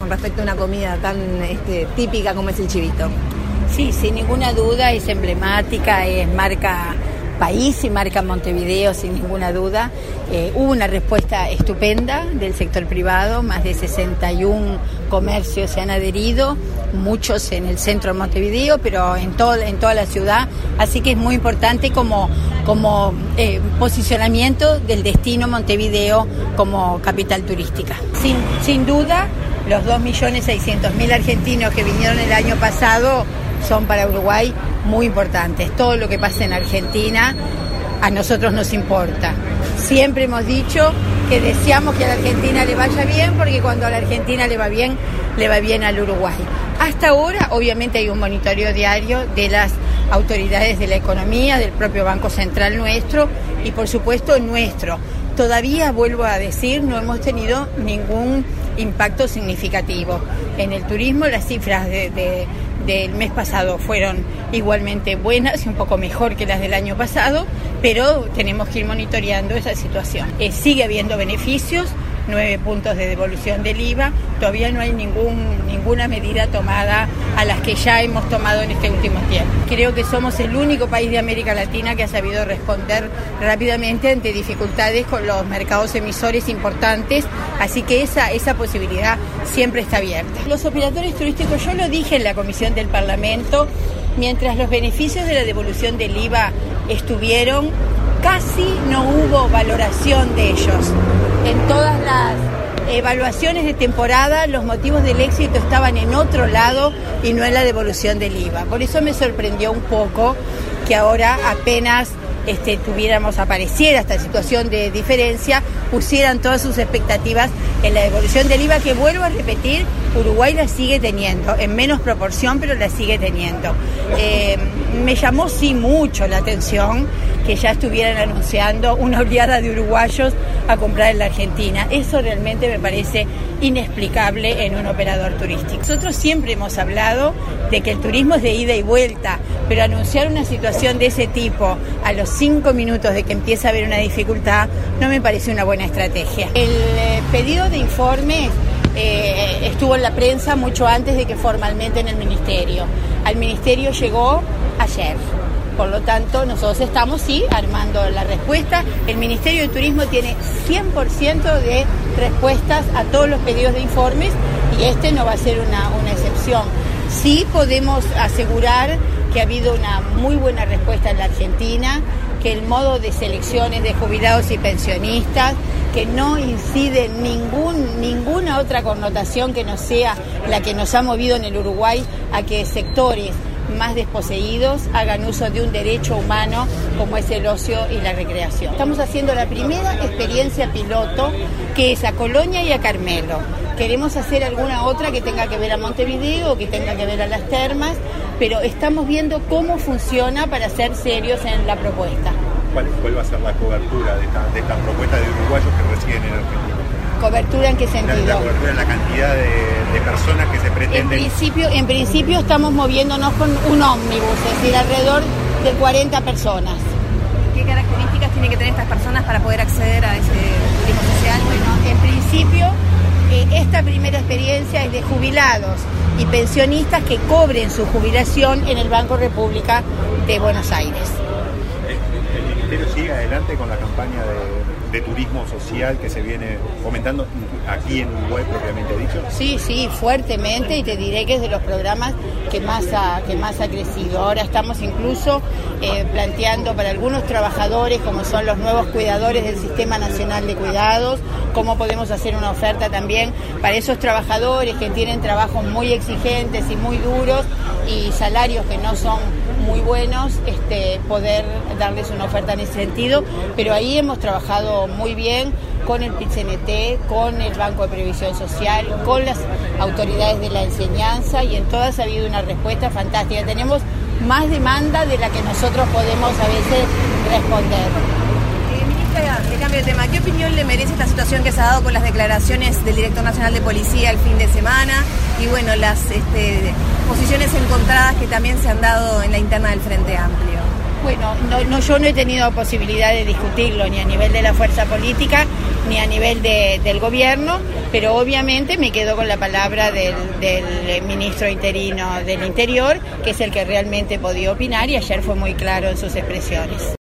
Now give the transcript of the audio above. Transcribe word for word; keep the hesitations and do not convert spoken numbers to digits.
con respecto a una comida tan este, típica como es el chivito. Sí, sin ninguna duda es emblemática, es marca país y marca Montevideo sin ninguna duda. Eh, hubo una respuesta estupenda del sector privado, más de sesenta y uno comercios se han adherido, muchos en el centro de Montevideo, pero en, todo, en toda la ciudad, así que es muy importante como, como eh, posicionamiento del destino Montevideo como capital turística. Sin, sin duda, los dos millones seiscientos mil argentinos que vinieron el año pasado son para Uruguay muy importantes. Todo lo que pasa en Argentina a nosotros nos importa. Siempre hemos dicho que deseamos que a la Argentina le vaya bien, porque cuando a la Argentina le va bien, le va bien al Uruguay. Hasta ahora, obviamente, hay un monitoreo diario de las autoridades de la economía, del propio Banco Central nuestro y, por supuesto, nuestro. Todavía, vuelvo a decir, no hemos tenido ningún impacto significativo. En el turismo, las cifras de, de, del mes pasado fueron igualmente buenas y un poco mejor que las del año pasado, pero tenemos que ir monitoreando esa situación. Eh, sigue habiendo beneficios, nueve puntos de devolución del I V A, todavía no hay ningún, ninguna medida tomada a las que ya hemos tomado en este último tiempo. Creo que somos el único país de América Latina que ha sabido responder rápidamente ante dificultades con los mercados emisores importantes, así que esa, esa posibilidad siempre está abierta. Los operadores turísticos, yo lo dije en la comisión del Parlamento, mientras los beneficios de la devolución del I V A estuvieron, casi no hubo valoración de ellos. En todas las evaluaciones de temporada, los motivos del éxito estaban en otro lado y no en la devolución del I V A. Por eso me sorprendió un poco que ahora apenas este, tuviéramos, apareciera esta situación de diferencia, pusieran todas sus expectativas en la devolución del I V A, que vuelvo a repetir, Uruguay la sigue teniendo, en menos proporción, pero la sigue teniendo. Eh, me llamó sí mucho la atención que ya estuvieran anunciando una oleada de uruguayos a comprar en la Argentina. Eso realmente me parece inexplicable en un operador turístico. Nosotros siempre hemos hablado de que el turismo es de ida y vuelta, pero anunciar una situación de ese tipo a los cinco minutos de que empieza a haber una dificultad no me parece una buena estrategia. El eh, pedido de informes eh, estuvo en la prensa mucho antes de que formalmente en el Ministerio. Al Ministerio llegó ayer. Por lo tanto, nosotros estamos, sí, armando la respuesta. El Ministerio de Turismo tiene cien por ciento de respuestas a todos los pedidos de informes y este no va a ser una, una excepción. Sí podemos asegurar que ha habido una muy buena respuesta en la Argentina, que el modo de selecciones de jubilados y pensionistas, que no incide en ningún, ninguna otra connotación que no sea la que nos ha movido en el Uruguay a que sectores más desposeídos hagan uso de un derecho humano como es el ocio y la recreación. Estamos haciendo la primera experiencia piloto, que es a Colonia y a Carmelo. Queremos hacer alguna otra que tenga que ver a Montevideo o que tenga que ver a las termas, pero estamos viendo cómo funciona para ser serios en la propuesta. ¿Cuál, cuál va a ser la cobertura de esta, de esta propuesta de uruguayos que residen en Argentina? ¿Cobertura en qué sentido? La, la cobertura en la cantidad de, de personas que se pretenden. En principio, en principio estamos moviéndonos con un ómnibus, es decir, alrededor de cuarenta personas. ¿Qué características tienen que tener estas personas para poder acceder a ese turismo social? Bueno, en principio, eh, esta primera experiencia es de jubilados y pensionistas que cobren su jubilación en el Banco República de Buenos Aires. ¿El, el Ministerio sigue adelante con la campaña de, de turismo social que se viene fomentando aquí en Uruguay propiamente dicho? Sí, sí, fuertemente, y te diré que es de los programas que más ha, que más ha crecido. Ahora estamos incluso eh, planteando para algunos trabajadores, como son los nuevos cuidadores del Sistema Nacional de Cuidados, cómo podemos hacer una oferta también para esos trabajadores que tienen trabajos muy exigentes y muy duros y salarios que no son muy buenos, este, poder darles una oferta en ese sentido, pero ahí hemos trabajado muy bien con el P I T C N T, con el Banco de Previsión Social, con las autoridades de la enseñanza, y en todas ha habido una respuesta fantástica. Tenemos más demanda de la que nosotros podemos a veces responder. Eh, ministra, de cambio de tema, ¿qué opinión le merece esta situación que se ha dado con las declaraciones del Director Nacional de Policía el fin de semana y bueno, las este, posiciones encontradas que también se han dado en la interna del Frente Amplio? Bueno, no, no, yo no he tenido posibilidad de discutirlo ni a nivel de la fuerza política ni a nivel de, del gobierno. pero obviamente me quedo con la palabra del, del ministro interino del Interior, que es el que realmente podía opinar, y ayer fue muy claro en sus expresiones.